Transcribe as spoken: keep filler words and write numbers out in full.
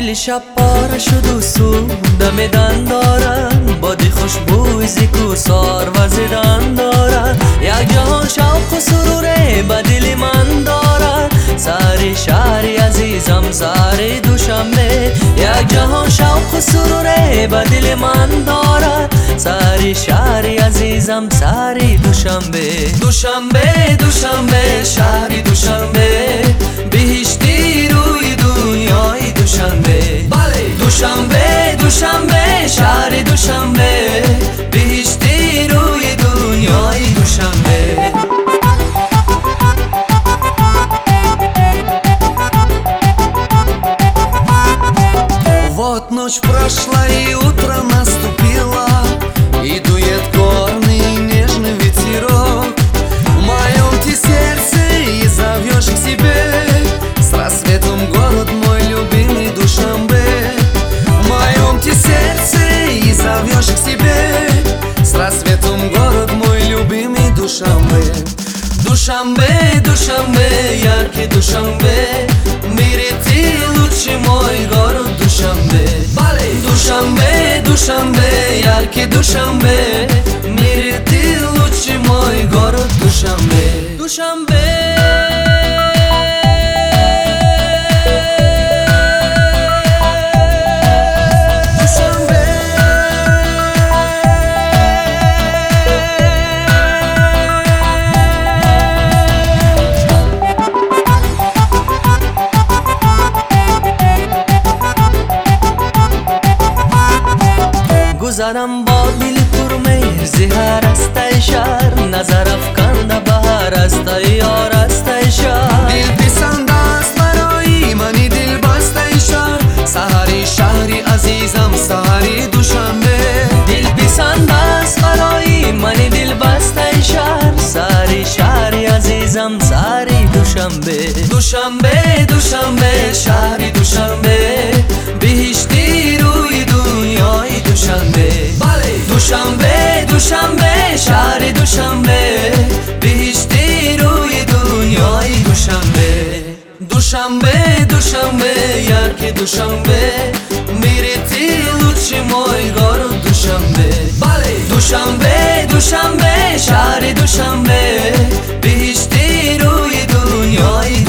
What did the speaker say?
دل شب پاره شد و سودم دن دارن، بادی خوشبوی زیکوسار و زدن دارن. یک جهان شوق و سروره به دل من دارن، سر شهری عزیزم سر دوشنبه. یک جهان شوق و سروره به دل من دارن، سر شهری عزیزم سر دوشنبه. دوشنبه دوشنبه شهری دوشنبه، بهشتی روی دنیای دوشنبه. بله دوشنبه دوشنبه شهر دوشنبه، بهشتی روی دنیای دوشنبه. Вот ночь прошла и утро наступило, и дует горный нежный ветерок. В моем ты сердце и зовешь к себе, с рассветом город мой любимый Душанбе. В моем ты сердце и зовешь к себе, с рассветом город мой любимый Душанбе. Душанбе, Душанбе, яркий Душанбе, в мире ты лучший мой город Душанбе. Душанбе, Душанбе, яркий Душанбе, в мире ты лучший мой город Душанбе. Душанбе. گذرم با دل پر مهر زهر است ای شهر، نظر افکنده بهار است ای یار است ای شهر. دل پسند است برای منی دل بست ای شهر، سحری شهری عزیزم سحری دوشنبه. دل پسند است برای منی دل بست ای شهر، سحری شهری عزیزم سحری دوشنبه. دوشنبه دوشنبه شهری دوشنبه، بهشتی روی دنیای دوشنبه. دوشنبه دوشنبه شهر دوشنبه، بهشتی روی دنیای دوشنبه. دوشنبه دوشنبه яркий دوشنبه، میره تی лучший мой город دوشنبه. دوشنبه دوشنبه شهر دوشنبه، بهشتی روی دنیای